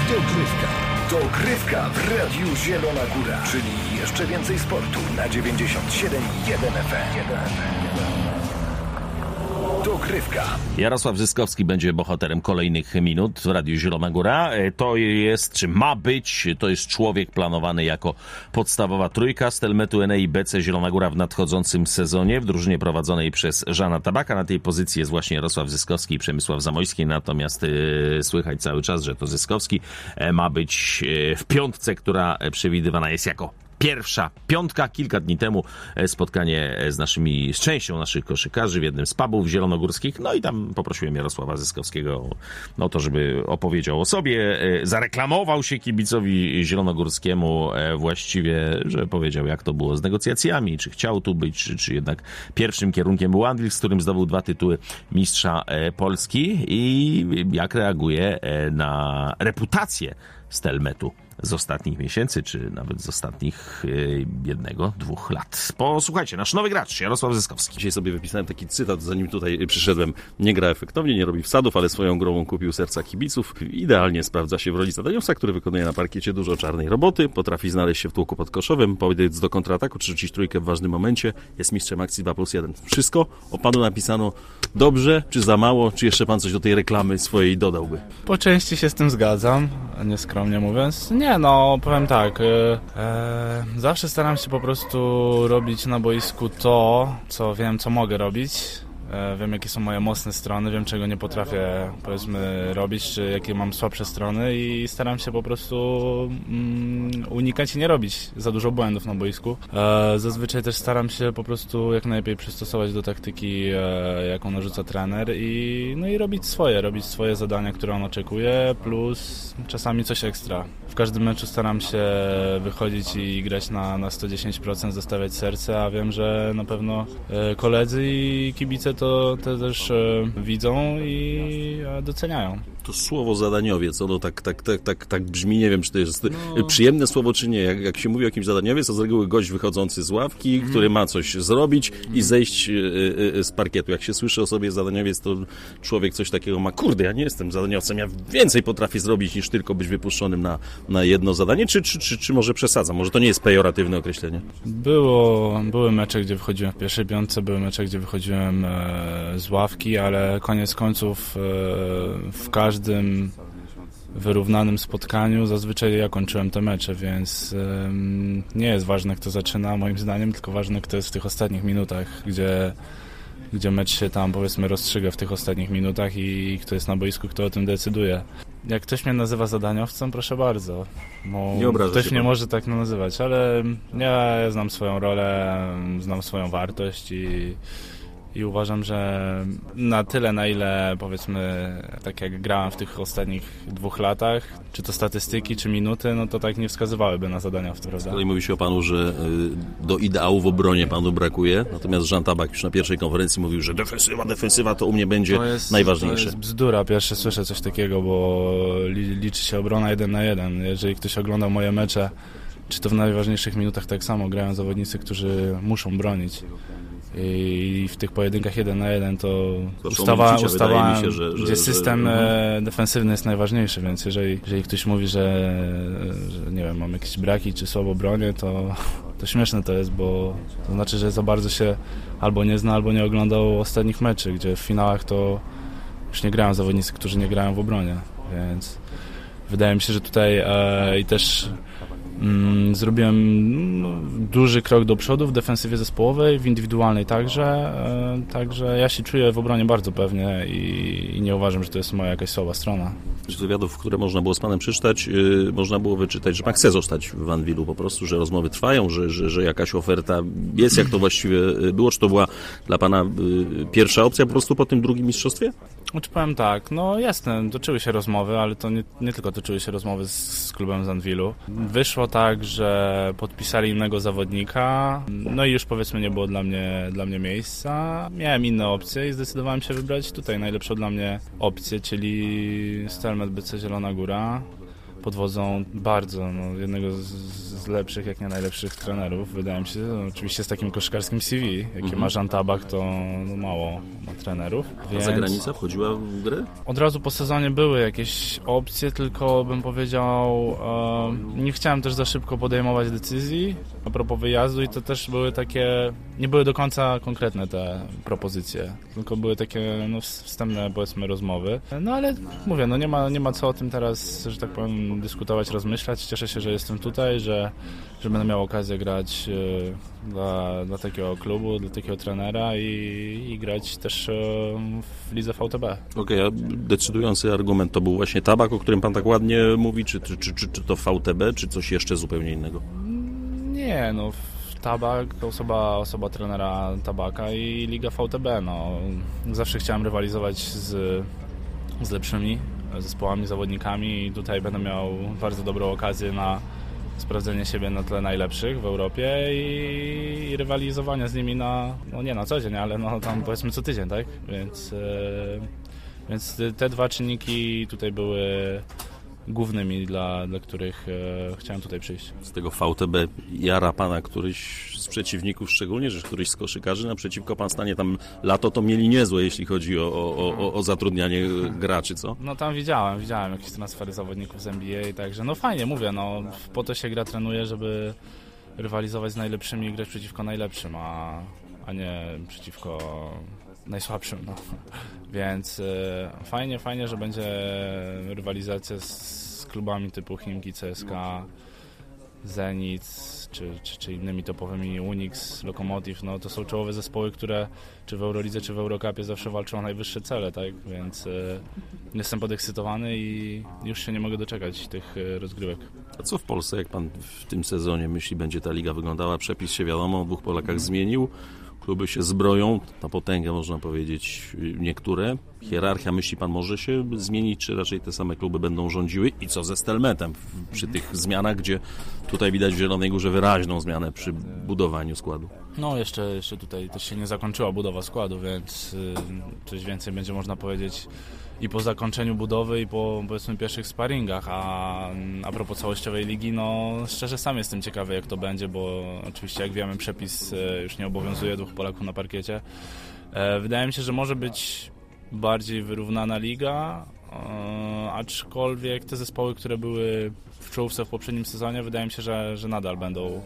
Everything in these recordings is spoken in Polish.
Dogrywka w Radiu Zielona Góra, czyli jeszcze więcej sportu na 97,1 FM. Dogrywka. Jarosław Zyskowski będzie bohaterem kolejnych minut w Radiu Zielona Góra. To jest, czy ma być, to jest człowiek planowany jako podstawowa trójka Stelmetu Enei BC Zielona Góra w nadchodzącym sezonie w drużynie prowadzonej przez Żana Tabaka. Na tej pozycji jest właśnie Jarosław Zyskowski i Przemysław Zamojski, natomiast słychać cały czas, że to Zyskowski ma być w piątce, która przewidywana jest jako pierwsza piątka. Kilka dni temu spotkanie z częścią naszych koszykarzy w jednym z pubów zielonogórskich. No i tam poprosiłem Jarosława Zyskowskiego o to, żeby opowiedział o sobie. Zareklamował się kibicowi zielonogórskiemu właściwie, że powiedział, jak to było z negocjacjami, czy chciał tu być, czy jednak pierwszym kierunkiem był Anwil, z którym zdobył 2 tytuły mistrza Polski i jak reaguje na reputację Stelmetu z ostatnich miesięcy, czy nawet z ostatnich 1-2 lat. Posłuchajcie, nasz nowy gracz, Jarosław Zyskowski. Dzisiaj sobie wypisałem taki cytat, zanim tutaj przyszedłem. Nie gra efektownie, nie robi wsadów, ale swoją grą kupił serca kibiców. Idealnie sprawdza się w roli zadaniowca, który wykonuje na parkiecie dużo czarnej roboty, potrafi znaleźć się w tłuku podkoszowym, powiedzieć do kontrataku, czy rzucić trójkę w ważnym momencie. Jest mistrzem akcji 2+1. Wszystko o panu napisano dobrze, czy za mało, czy jeszcze pan coś do tej reklamy swojej dodałby? Po części się z tym zgadzam, nieskromnie mówiąc. Nie, no, powiem tak, zawsze staram się po prostu robić na boisku to, co wiem, co mogę robić. Wiem, jakie są moje mocne strony, wiem, czego nie potrafię, powiedzmy, robić, czy jakie mam słabsze strony i staram się po prostu unikać i nie robić za dużo błędów na boisku. Zazwyczaj też staram się po prostu jak najlepiej przystosować do taktyki, jaką narzuca trener i robić swoje zadania, które on oczekuje, plus czasami coś ekstra. W każdym meczu staram się wychodzić i grać na 110%, zostawiać serce, a wiem, że na pewno koledzy i kibice to też widzą i doceniają. To słowo zadaniowiec, ono tak brzmi, nie wiem, czy to jest przyjemne słowo, czy nie. Jak się mówi o jakimś zadaniowiec, to z reguły gość wychodzący z ławki, który ma coś zrobić i zejść z parkietu. Jak się słyszy o sobie zadaniowiec, to człowiek coś takiego ma, kurde, ja nie jestem zadaniowcem, ja więcej potrafię zrobić niż tylko być wypuszczonym na jedno zadanie, czy może przesadzam? Może to nie jest pejoratywne określenie? Były mecze, gdzie wychodziłem w pierwszej piątce, były mecze, gdzie wychodziłem z ławki, ale koniec końców w każdym wyrównanym spotkaniu zazwyczaj ja kończyłem te mecze, więc nie jest ważne, kto zaczyna, moim zdaniem, tylko ważne, kto jest w tych ostatnich minutach, gdzie mecz się tam, powiedzmy, rozstrzyga w tych ostatnich minutach i kto jest na boisku, kto o tym decyduje. Jak ktoś mnie nazywa zadaniowcem, proszę bardzo. Ktoś mnie może tak nazywać, ale ja znam swoją rolę, znam swoją wartość i uważam, że na tyle, na ile, powiedzmy, tak jak grałem w tych ostatnich 2 latach, czy to statystyki, czy minuty, no to tak nie wskazywałyby na zadaniowca, prawda? Tutaj mówi się o panu, że do ideału w obronie panu brakuje, natomiast Żan Tabak już na pierwszej konferencji mówił, że defensywa to u mnie będzie najważniejsze. To jest bzdura, pierwsze słyszę coś takiego, bo liczy się obrona 1 na 1. Jeżeli ktoś oglądał moje mecze, czy to w najważniejszych minutach tak samo grają zawodnicy, którzy muszą bronić. I w tych pojedynkach 1 na 1 to ustawa gdzie system defensywny jest najważniejszy, więc jeżeli ktoś mówi, że nie wiem, mam jakieś braki czy słabo bronię, to śmieszne to jest, bo to znaczy, że za bardzo się albo nie zna, albo nie oglądał ostatnich meczy, gdzie w finałach to już nie grają zawodnicy, którzy nie grają w obronie, więc wydaje mi się, że tutaj i też zrobiłem duży krok do przodu w defensywie zespołowej, w indywidualnej także ja się czuję w obronie bardzo pewnie i nie uważam, że to jest moja jakaś słaba strona. Z wywiadów, które można było z panem przeczytać, można było wyczytać, że pan chce zostać w Anwilu po prostu, że rozmowy trwają, że jakaś oferta jest, jak to właściwie było, czy to była dla pana pierwsza opcja po prostu po tym drugim mistrzostwie? Znaczy powiem tak, no jasne, toczyły się rozmowy, ale to nie tylko toczyły się rozmowy z klubem z Anwilu. Wyszło tak, że podpisali innego zawodnika, no i już powiedzmy nie było dla mnie miejsca. Miałem inne opcje i zdecydowałem się wybrać tutaj najlepszą dla mnie opcję, czyli Stelmet BC Zielona Góra. pod wodzą bardzo, jednego z lepszych, jak nie najlepszych trenerów, wydaje mi się. Oczywiście z takim koszykarskim CV, jaki ma Jan Tabak, to mało ma trenerów. A zagranica wchodziła w grę? Od razu po sezonie były jakieś opcje, tylko bym powiedział, nie chciałem też za szybko podejmować decyzji a propos wyjazdu i to też były takie, nie były do końca konkretne te propozycje, tylko były takie wstępne, powiedzmy, rozmowy. No ale mówię, nie ma co o tym teraz, że tak powiem, dyskutować, rozmyślać. Cieszę się, że jestem tutaj, że będę miał okazję grać dla takiego klubu, dla takiego trenera i grać też w lidze VTB. Okej, a decydujący argument to był właśnie Tabak, o którym pan tak ładnie mówi, czy to VTB, czy coś jeszcze zupełnie innego? Nie, Tabak, osoba trenera Tabaka i Liga VTB. Zawsze chciałem rywalizować z lepszymi zespołami, zawodnikami i tutaj będę miał bardzo dobrą okazję na sprawdzenie siebie na tle najlepszych w Europie i rywalizowanie z nimi nie na co dzień, ale tam powiedzmy co tydzień, tak? Więc te dwa czynniki tutaj były głównymi, dla których chciałem tutaj przyjść. Z tego VTB jara pana któryś z przeciwników, szczególnie, że któryś z koszykarzy naprzeciwko pan stanie tam lato, to mieli niezłe, jeśli chodzi o zatrudnianie graczy, co? Tam widziałem jakieś transfery zawodników z NBA, także fajnie, mówię, po to się gra trenuje, żeby rywalizować z najlepszymi i grać przeciwko najlepszym, a nie przeciwko najsłabszym, Więc fajnie, że będzie rywalizacja z klubami typu Chimki, CSKA, Zenit czy innymi topowymi, Unix, Lokomotiv. To są czołowe zespoły, które czy w Eurolidze, czy w Eurocupie zawsze walczą o najwyższe cele, tak? Więc jestem podekscytowany i już się nie mogę doczekać tych rozgrywek. A co w Polsce, jak pan w tym sezonie myśli, będzie ta liga wyglądała? Przepis się, wiadomo, o 2 Polakach zmienił. Kluby się zbroją, na potęgę można powiedzieć niektóre. Hierarchia, myśli pan, może się zmienić, czy raczej te same kluby będą rządziły? I co ze Stelmetem przy tych zmianach, gdzie tutaj widać w Zielonej Górze wyraźną zmianę przy budowaniu składu? Jeszcze tutaj też się nie zakończyła budowa składu, więc coś więcej będzie można powiedzieć i po zakończeniu budowy i po, powiedzmy, pierwszych sparingach, a propos całościowej ligi, szczerze sam jestem ciekawy, jak to będzie, bo oczywiście, jak wiemy, przepis już nie obowiązuje 2 Polaków na parkiecie. Wydaje mi się, że może być bardziej wyrównana liga, aczkolwiek te zespoły, które były w czołówce w poprzednim sezonie, wydaje mi się, że nadal będą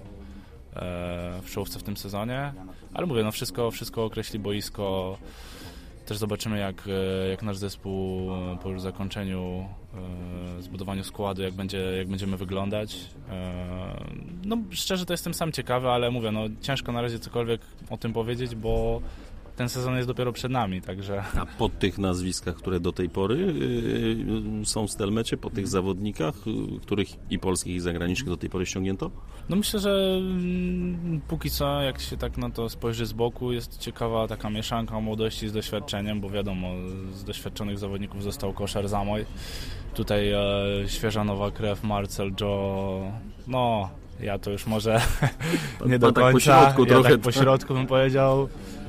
w czołówce w tym sezonie, ale mówię, wszystko określi boisko. Też zobaczymy, jak nasz zespół po już zakończeniu zbudowaniu składu, jak będziemy wyglądać. Szczerze to jestem sam ciekawy, ale mówię, ciężko na razie cokolwiek o tym powiedzieć, bo ten sezon jest dopiero przed nami, także... A po tych nazwiskach, które do tej pory są w Stelmecie, po tych zawodnikach, których i polskich, i zagranicznych do tej pory ściągnięto? Myślę, że póki co, jak się tak na to spojrzy z boku, jest ciekawa taka mieszanka młodości z doświadczeniem, bo wiadomo, z doświadczonych zawodników został Koszar Zamoj. Tutaj świeża nowa krew, Marcel, Joe, ja to już może nie do końca, tak po środku trochę. Tak po środku bym powiedział.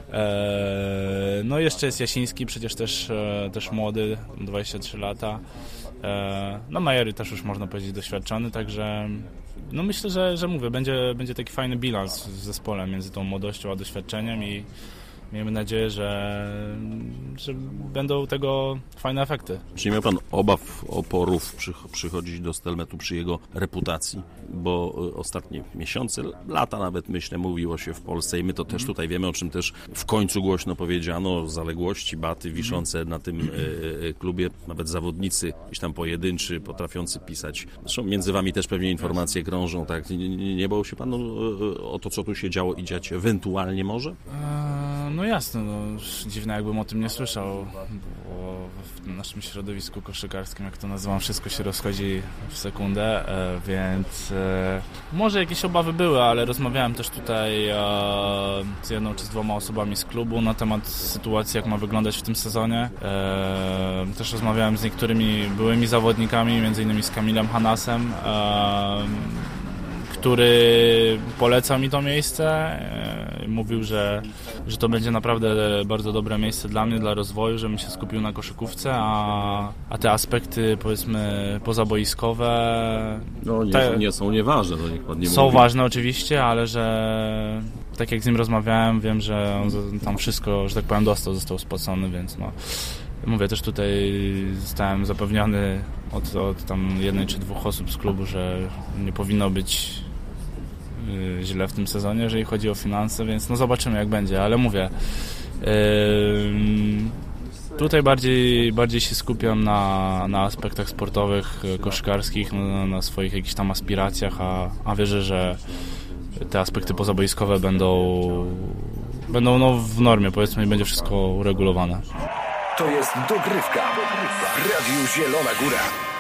Jeszcze jest Jasiński, przecież też młody, 23 lata. Majery też już można powiedzieć doświadczony, także myślę, że mówię, będzie taki fajny bilans w zespole między tą młodością a doświadczeniem i miejmy nadzieję, że będą tego fajne efekty. Czy nie miał pan obaw, oporów przychodzić do Stelmetu przy jego reputacji? Bo ostatnie miesiące, lata nawet, myślę, mówiło się w Polsce i my to też tutaj wiemy, o czym też w końcu głośno powiedziano, zaległości, baty wiszące na tym klubie, nawet zawodnicy, gdzieś tam pojedynczy, potrafiący pisać. Zresztą między wami też pewnie informacje krążą, tak? Nie bał się pan o to, co tu się działo i dziać ewentualnie może? Jasne, dziwne, jakbym o tym nie słyszał, bo w naszym środowisku koszykarskim, jak to nazywam, wszystko się rozchodzi w sekundę, więc może jakieś obawy były, ale rozmawiałem też tutaj z jedną czy z 2 osobami z klubu na temat sytuacji, jak ma wyglądać w tym sezonie. Też rozmawiałem z niektórymi byłymi zawodnikami, między innymi z Kamilem Hanasem, który poleca mi to miejsce mówił, że to będzie naprawdę bardzo dobre miejsce dla mnie, dla rozwoju, żebym się skupił na koszykówce, a te aspekty, powiedzmy, pozaboiskowe... No nie są nieważne, to niech pan nie są mówi. ważne oczywiście, ale że tak jak z nim rozmawiałem, wiem, że on tam wszystko, że tak powiem, został spłacony, więc no... Mówię, też tutaj zostałem zapewniony od tam 1 czy 2 osób z klubu, że nie powinno być źle w tym sezonie, jeżeli chodzi o finanse, więc no zobaczymy jak będzie, ale mówię, tutaj bardziej się skupiam na aspektach sportowych, koszykarskich, na swoich jakichś tam aspiracjach, a wierzę, że te aspekty pozaboiskowe będą no, w normie, powiedzmy, i będzie wszystko uregulowane. To jest Dogrywka w Radiu Zielona Góra.